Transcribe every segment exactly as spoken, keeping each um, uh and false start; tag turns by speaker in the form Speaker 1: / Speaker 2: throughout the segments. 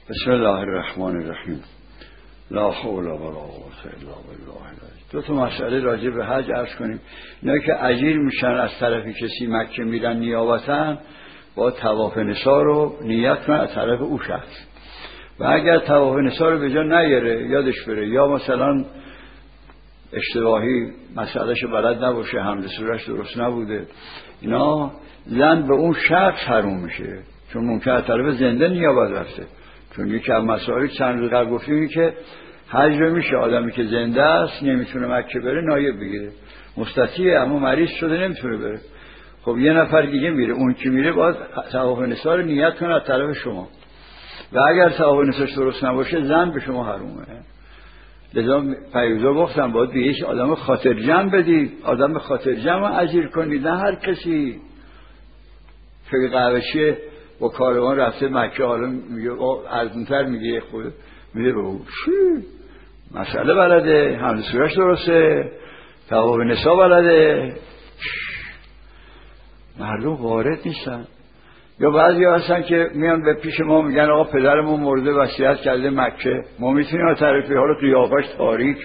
Speaker 1: بسم الله الرحمن الرحیم. لا حول ولا قوة الا بالله العلی. دو تا مسئله راجع به حج عرض کنیم. اینا که اجیر میشن از طرف کسی مکه میرن نیابتاً، با طواف نسا رو نیت کنن از طرف او شخص، و اگر طواف نسا رو به جا نیاره یادش بره، یا مثلا اشتباهی مسئلهش بلد نباشه، حمل صورتش درست نبوده، اینا زن به اون شخص حروم میشه، چون ممکن از طرف زنده نیابت رفته. چون یکی از مسائل چند روز قبل گفتیم که حج میشه آدمی که زنده است نمیتونه مکه بره نایب بگیره، مستطیعه اما مریض شده نمیتونه بره. خب یه نفر دیگه میره، اون که میره باید طواف نسا رو نیت کنه از طرف شما، و اگر طواف نساش درست نباشه زن به شما حرومه. لذا پیروزا گفتم باید به یک آدم خاطر جمع بدید، آدم خاطر جمع اجیر کنید، نه هر کسی فقه قهوه‌چی با کاروان رفته مکه، حالا میگه ارزونتر میگه خود میگه به او چی مسئله بلده، حمل صورتش درسته، طواف نسا بلده. مردم وارد نیستن. یا بعضی هستن که میان به پیش ما میگن آقا پدرمون مرده وصیت کرده مکه، ما میتونیم از طرفی ها رو قیافش تاریک.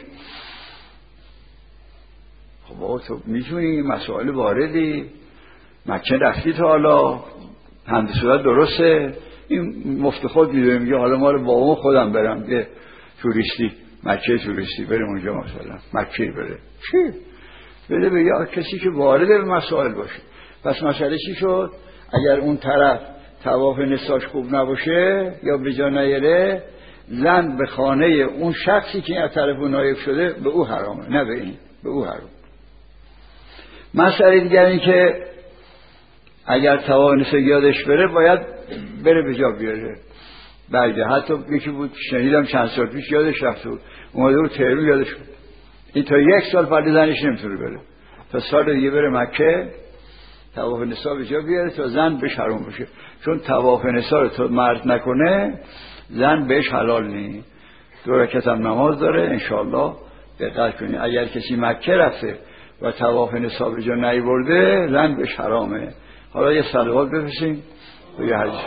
Speaker 1: خب آقا تو میتونی مسائل واردی مکه رفتی تا حالا حمد صورت درسته، این مفت خود میدونه، میگه حالا ما رو با اون خودم برم یه توریستی مکه توریستی بریم اونجا مثلا مکه بره چی؟ بده به یا کسی که وارد به مسائل باشه. پس مسئله چی شد؟ اگر اون طرف طواف نساش خوب نباشه یا به جا نیاره، زن به خانه اون شخصی که از طرف اون نایب شده به او حرامه، نه به این، به او حرام. مسئله دیگر این که اگر طواف نسا یادش بره باید بره به جا بیاره برگه. حتی یکی بود شنیدم چند سال پیش یادش رفته بود، اومده بود تهران یادش بود، این تا یک سال فرد زنش نمیتونه بره، تا سال دیگه بره مکه طواف نسا به جا بیاره تا زن بهش حرام بشه. چون طواف نسا رو تا مرد نکنه زن بهش حلال نیست. دو رکعت هم نماز داره انشالله، دقت کنید. اگر کسی مکه رفته و طواف نسا به جا نیاورده زن بهش حرامه. حالا یه صلوات بفرستیم و یه حدیث.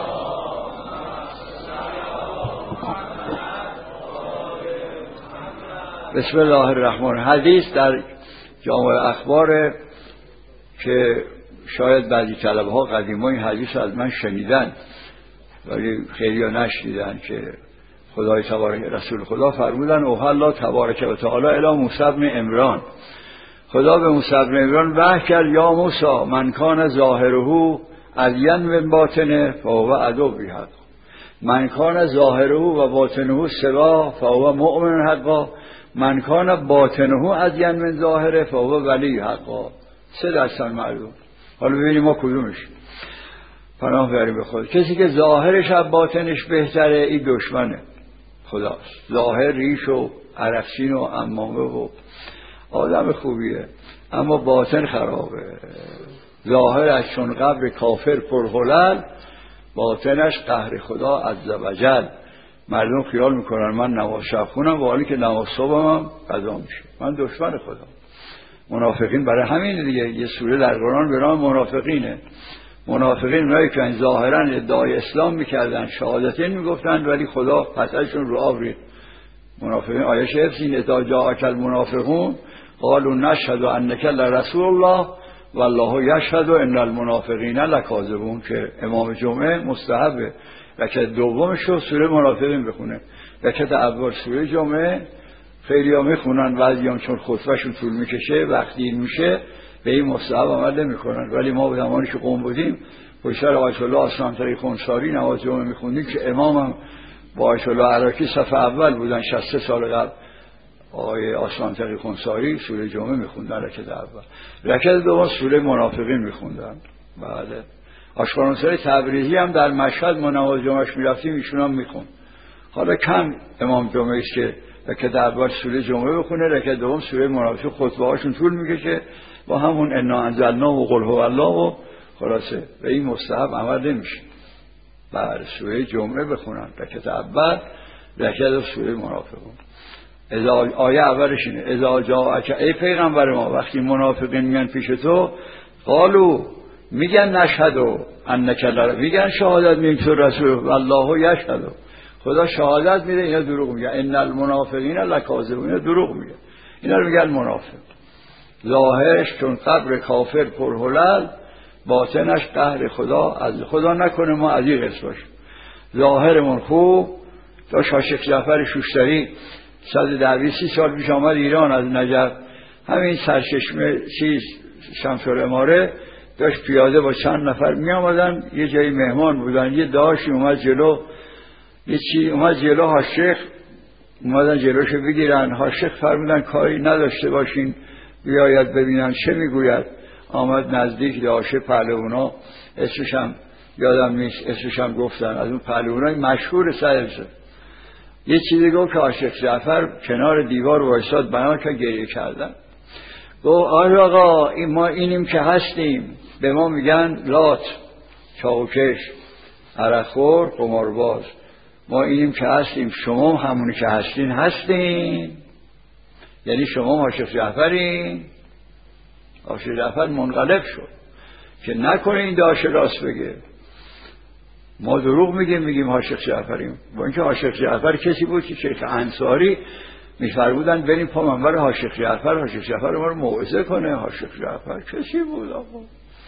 Speaker 1: بسم الله الرحمن. حدیث در جامع اخبار که شاید بعضی طلبه ها قدیما این حدیث از من شنیدن ولی خیلی ها نشنیدن، که خدای تبارک رسول خدا فرمودن اوحی تبارک و تعالی الی موسی بن عمران، خدا به موسی بن عمران وحی کرد یا موسی من کان ظاهره ازین من باطنه فهو عدوی حق، من کان ظاهره و باطنه سوا فهو مؤمن حقا، من کان باطنه ازین من ظاهره فهو ولی حقا. سه دستان معلوم. حالا ببینیم ما کدومش. پناه بریم به خود. کسی که ظاهرش از باطنش بهتره این دشمنه خداست. ظاهر ریش و عرقچین و عمامه و آدم خوبیه، اما باطن خرابه. ظاهرش چون قبر کافر پرهلل، باطنش قهر خدا عزوجل. مردم خیال میکنن من نماز شب خونم و حالی که نماز صبحم هم قضا میشه، من دشمن خدا. منافقین برای همین دیگه یه سوره در قرآن به نام منافقینه. منافقین اونایی که ظاهرا ادعای اسلام میکردن، شهادتین میگفتن، ولی خدا پسشون رو آب ریخت. منافقین آیه حفظین اذا جاءک المنافقون قالوا نشهد انک لرسول الله والله یشهد ان المنافقین لکاذبون، که امام جمعه مستحبه رکعت دومش رو سوره منافقین بخونه، رکعت اول سوره جمعه. خیلی ها میخونن، بعضی هم چون خطبهشون طول میکشه وقتی این میشه به این مستحب عمل نمیکنن. ولی ما به زمانی که قوم بودیم پشت سر آیت الله آسلامطری خونساری نماز جمعه میخوندیم، که امامم با آیت الله عراقی صف اول بودن، شصت و سه سال قبل آقای آسلامطری خونساری سوره جمعه میخوندن رکعت اول، رکعت دوم سوره منافقین میخوندن. بله آشکارانساری تبریزی هم در مشهد ما نماز جمعهش میرفتیم ایشون هم میخوند. حالا کم امام جمعه است که رکعت اول سوره جمعه بخونه، رکعت دوم سوره منافقین. خطبه هاشون طول میکشه با همون انا انزلنا و قل هو الله و خلاصه به این مستحب عمل نمیشه. بعد سوره جمعه بخونن رکعت اول، رکعت سوره منافقون. اذا آیه اولش اینه اذا جاءک، ای پیغمبر ما وقتی منافقین میان پیش تو، قالو میگن نشهد انک لرسول، میگن شهادت میگیم تو رسول، والله یشهد، خدا شهادت میده اینا دروغ میگن. ان المنافقین لکاذبون، اینا دروغ میگن، اینا رو میگن منافق. ظاهرش چون قبر کافر پرهلل، باطنش قهر خدا. از خدا نکنه ما از این قسم باشیم. ظاهرمون خوب. داشت شیخ جعفر شوشتری صد دویست سال پیش آمد ایران از نجف، همین سرچشمه چیز شمس العماره، داشت پیاده با چند نفر می آمدن، یه جایی مهمان بودن، یه داشتی اومد جلو، یه چی اومد جلو، حاشیخ اومدن جلوشو بگیرن، حاشیخ فرمودن کاری نداشته باشین بیاید ببینن چه میگوید. آمد نزدیک داشه پهلوانا، اسمش هم یادم نیست، اسمش هم گفتن، از اون پهلوانای مشهور سرزه. یه چیزی گفت که حاشیخ جعفر کنار دیوار وایساد، بنا که گریه کردن. گفت آره آقا این ما اینیم که هستیم، به ما میگن لات، چاوکش، عرقخور، قمارباز. ما اینیم که هستیم، شما همونی که هستین هستین، یعنی شما حاشیخ جعفرین. حاشیخ جعفر منقلب شد که نکنه این داشه راست بگه، ما دروغ میگیم، میگیم حاشیخ جعفریم. با اینکه حاشیخ جعفر کسی بود که شیخ انصاری میفرمودن بریم پا منبر حاشیخ جعفر، حاشیخ جعفر ما رو موعظه کنه. حاشیخ جعفر کسی بود آقا،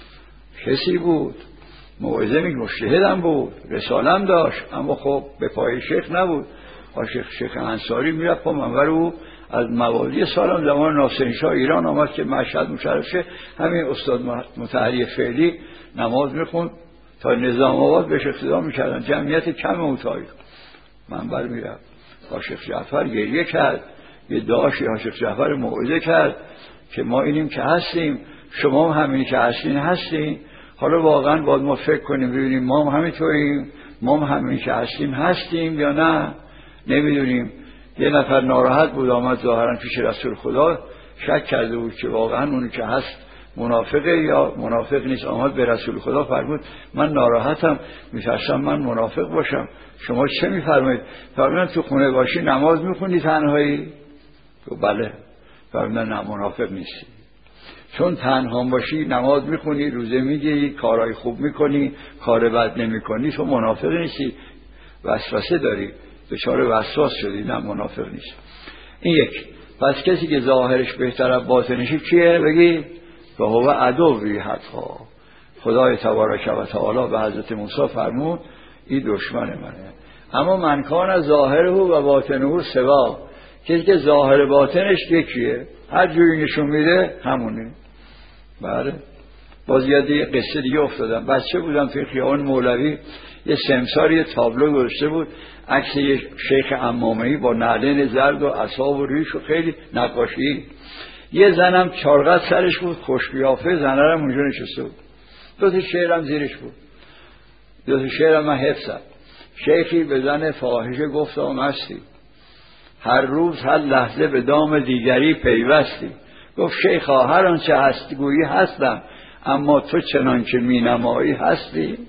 Speaker 1: کسی بود، موعظه میگه، مجتهدم بود، رسالم داشت، اما خب به پای شیخ نبود. حاشیخ شیخ انصاری میرفت پا منبر او. از موالی سالم زمان ناصرشاه ایران آمد که مشهد مشرف شه، همین استاد مطهری فعلی نماز میخوند تا نظام آباد بهش اقتدا میکردن، جمعیت کم اون تاریخ منبر میرفت. حاشیخ جعفر گریه کرد، یه داشی حاشیخ جعفر موعظه کرد که ما اینیم که هستیم، شما هم همینی که هستین هستین. حالا واقعا باید ما فکر کنیم ببینیم ما هم همینطوریم، ما هم همینی که هستیم هستیم یا نه، نمیدونیم. یه نفر ناراحت بود آمد ظاهرا پیش رسول خدا، شک کرده بود که واقعا اونی که هست منافقه یا منافق نیست. آمد به رسول خدا فرمود من ناراحتم، میترسم من منافق باشم، شما چه میفرمایید؟ فرمودن تو خونه باشی نماز میخونی تنهایی؟ تو بله. فرمودن نه منافق نیستی، چون تنها باشی نماز میخونی، روزه میگیری، کارهای خوب میکنی، کار بد نمیکنی، تو منافق نیستی، وسوسه داری، دچار وسواس شدی، نه منافق نیست. این یک. پس کسی که ظاهرش بهتر از باطنش کیه؟ بگی و هو عدوی حقا. خدای تبارک و تعالی به حضرت موسی فرمود این دشمن منه. اما من کان ظاهره و باطنه سوا، کسی که ظاهر باطنش یکیه، هر جوری نشون میده همونه. بله. باز یاد یه قصه دیگه افتادم. بچه بودم توی خیابان مولوی، یه سمسار یه تابلو گذاشته بود، عکس یه شیخ عمامه‌ای با نعلین زرد و عصا و ریش و خیلی نقاشی. یه زنم چارقد سرش بود، خوش قیافه، زنه هم اونجا نشسته بود. دو تا شعرم زیرش بود، دو تا شعرم من حفظم. شیخی به زن فاحشه گفت مستی، هر روز هر لحظه به دام دیگری پیوستی. گفت شیخا هر آنچه هستی گویی هستم، اما تو چنان که می نمایی هستی.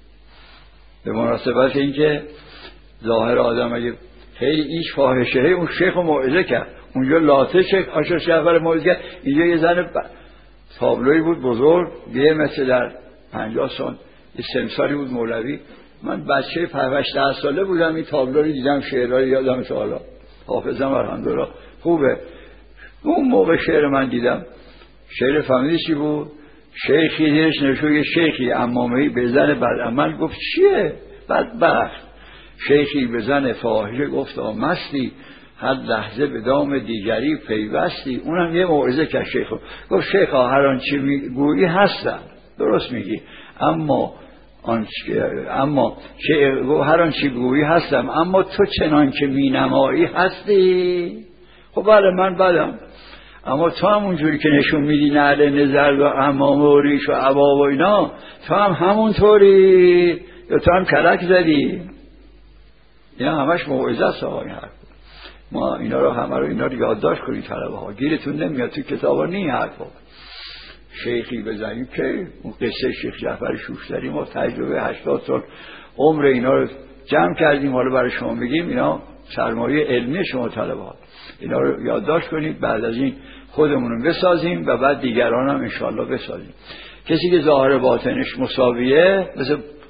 Speaker 1: به مناسبت اینکه ظاهر آدم اگه خیلی ایش فاحشه، اون شیخ رو موعظه کرد، اونجا لاته شیخ حاشیخ جعفر موعظه کرد، اینجا یه زن ب... تابلوی بود بزرگ، یه مثل در پنجاه سال، یه سمساری بود مولوی. من بچه پنج ساله بودم، این تابلو رو دیدم، شعرهای یادم تا حالا، حافظم الحمدلله خوبه. اون موقع شعر من دیدم، شعر فهمیدی چی بود؟ شیخی دیرش نشو، یه شیخی عمامه‌ای به زن بدعمل گفت چیه؟ بدبخت. شیخی به زن فاحشه گفت مستی، هر لحظه به دام دیگری پیوستی. اونم یه موعظه که شیخ گفت شیخا هر آنچه میگویی هستم، درست میگی، اما آنچه اما هر آنچه گویی هستم، اما تو چنان که مینمایی هستی. خب بله من بدم، اما تو هم اونجوری که نشون میدی نعل نظر و عمامه و ریش و عبا و اینا، تو هم همونطوری، یا تو هم کلک زدی. اینا همش موعظه است آقا. این حرف ما اینا رو همه رو اینا رو یادداشت کنید طلبه ها، گیرتون نمیاد تو کتابا نی حرفا. شیخی بزنیم که اون قصه شیخ جعفر شوشتری، ما تجربه هشتاد سال عمر اینا رو جمع کردیم، حالا برای شما بگیم. اینا سرمایه علمی شما طلبه ها، اینا رو یادداشت کنید، بعد از این خودمون رو بسازیم و بعد دیگران هم انشاءالله بسازیم. کسی که ظاهر باطنش مساویه، مثل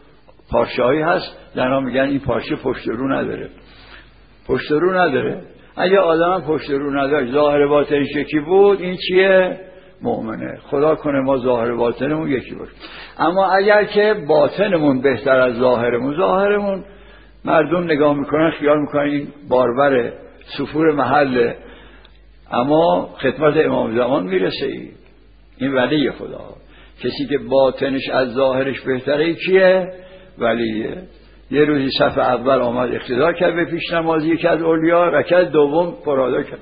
Speaker 1: پارچه‌هایی هست زنها میگن این پارچه پشت رو نداره. پشت رو نداره. اگه آدم پشت رو نداره ظاهر باطنش یکی بود، این چیه؟ مؤمنه. خدا کنه ما ظاهر باطنمون یکی باشه. اما اگر که باطنمون بهتر از ظاهرمون، ظاهرمون مردم نگاه میکنن خیال میکنن این باربر سفور محل، اما خدمت امام زمان میرسه. ای این ولی خدا. کسی که باطنش از ظاهرش بهتره کیه؟ ولیه. یه روزی صف اول آمد اقتدا کرد به پیش نمازی یکی از اولیا، رکعت دوم پرادا کرد.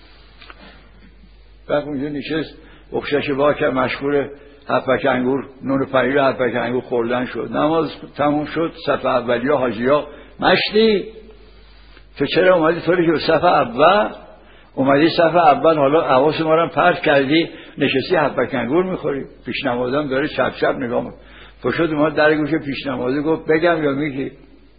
Speaker 1: بعد اونجا نشست اخشش با کرد، مشغول هفت انگور نون پنیر هفت انگور خوردن شد. نماز تموم شد. صف اولیا حاجیا مشتی تو چرا اومدی طوری که صف اول اومدی صف اول حالا حواس ما رو پرت کردی نشستی هفت انگور میخوری؟ پیش نمازم داره چپ چپ نگاه میکنه. پشت اومد در گوش پیش نمازی گفت بگم یا میگی؟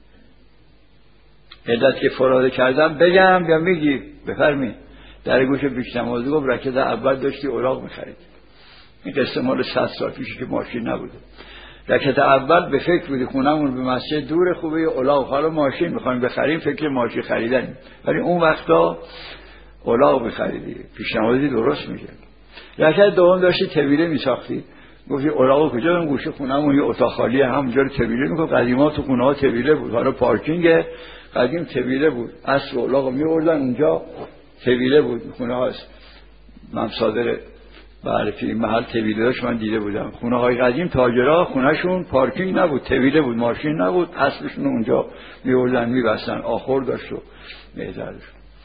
Speaker 1: علت که فراده کردم بگم یا میگی؟ بفرمی. در گوش پیش نمازی گفت رکعت اول داشتی اوراق میخرید. این قصه مال صد سال پیشه که ماشین نبوده. رکعت اول به فکر بودی خونمون به مسجد دور خوبه اولاغ، حالا ماشین میخوایم بخریم فکر ماشین خریدن، ولی اون وقتا اولاغ بخریدی. پیش نمازی درست میگه. رکعت دوم داشتی طویله میساختی، گفتی اولاغ کجا؟ اون گوشه خونمون یه اتاق خالیه همونجا رو طویله میکنه. قدیما تو خونه ها طویله بود، حالا پارکینگ قدیم طویله بود، اصل اولاغ میوردن اونجا طویله بود. خونه هاست ممصادر بله که این محل طویله داشت، من دیده بودم. خونه های قدیم تاجرها خونهشون پارکینگ نبود، طویله بود، ماشین نبود، اصلشون اونجا میوردن میبستن، آخر داشت و میذارش.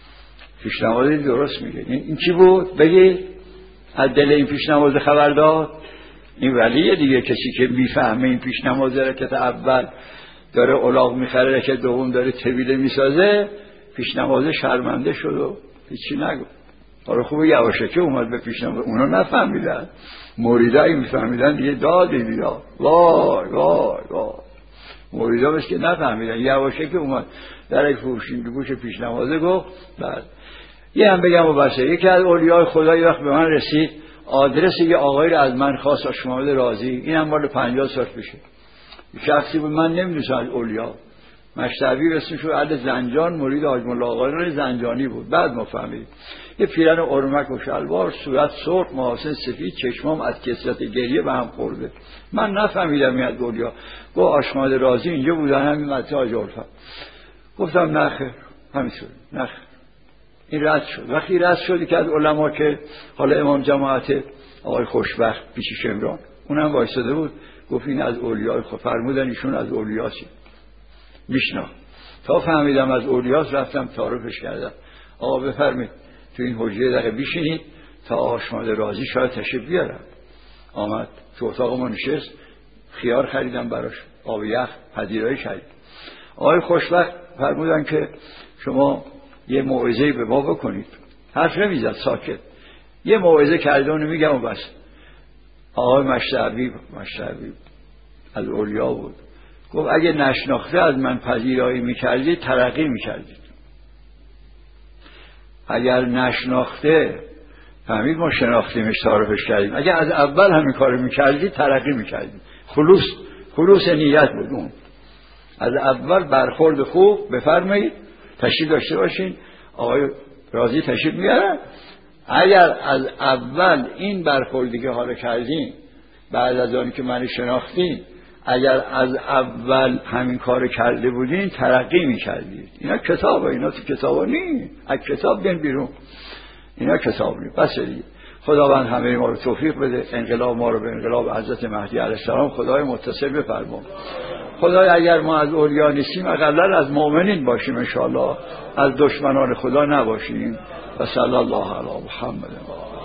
Speaker 1: پیشنمازی درست میگه. این, این چی بود؟ بگی از دل این پیشنماز خبر داد. این ولیه دیگه. کسی که میفهمه این پیشنماز رکعت اول داره اولاغ میخره، رکعت دوم داره طویله میسازه، پیشنماز شرمنده شد و هیچی نگو. حالا خوبه یواشکی اومد به پیشنماز، اونا نفهمیدن، مریدایی میفهمیدن دیگه دادی بیاد. وای وای وای مریدا بس که نفهمیدن. یواشکی اومد در یک فروشین به گوش پیشنمازه گفت بعد یه هم بگم و بسه. یکی از اولیای خدا یه وقت به من رسید، آدرس یه آقایی رو از من خواست، آشماده راضی. این هم مال پنجاه سال پیشه. شخصی بود من نمیدونستم از اولیا، مشتبی اسمش رو اهل زنجان، مرید حاج مولا آقایان زنجانی بود. بعد ما فهمیدیم یه پیرن ارمک و شلوار، صورت سرخ، محاسن سفید، چشمام از کثرت گریه به هم خورده. من نفهمیدم میاد اولیا. گفت آشماده راضی اینجا بودن، همین مدرسه حاج الفت. گفتم نخیر، همینطور نخیر. این رد شد. وقتی رد شدی که از علما که حالا امام جماعت آقای خوشبخت پیش شمران اونم وایساده بود، گفت این از اولیاء خود، فرمودن ایشون از اولیاءسی. میشنا تا فهمیدم از اولیاء، رفتم تعارفش کردم. آقا بفرمید تو این حجره دقیقه بیشینید تا آشماده راضی شاید تشریف بیارم. آمد تو اتاق ما نشست، خیار خریدم براش، آب یخ، پذیرایی خرید. آقای خوشبخت فرمودن که شما یه موعظه به ما بکنید. حرف نمیزد، ساکت. یه موعظه کردن میگم و بس. آقای مشتعبی مشتعبی از اولیا بود، گفت اگه نشناخته از من پذیرایی میکردید ترقی میکردید. اگر نشناخته فهمید ما شناختیمش تعارفش کردیم، اگه از اول همین کارو میکردید ترقی میکردید. خلوص خلوص نیت بود اون. از اول برخورد خوب بفرمایید، تشریف داشته باشین. آقای راضی تشریف میارن. اگر از اول این برخوردی که حالا کردین، بعد از آنی که من شناختین، اگر از اول همین کار کرده بودین ترقی میکردید. اینا کتابه، اینا تو کتابا نی، از کتاب بیان بیرون. اینا کتاب نی. بس دیگه. خداوند همه ما رو توفیق بده، انقلاب ما رو به انقلاب حضرت مهدی علیه السلام خدای متصل بفرما. خدای اگر ما از اولیا نیستیم اقلا از مؤمنین باشیم ان شاء الله، از دشمنان خدا نباشیم. و صلی الله علی محمد.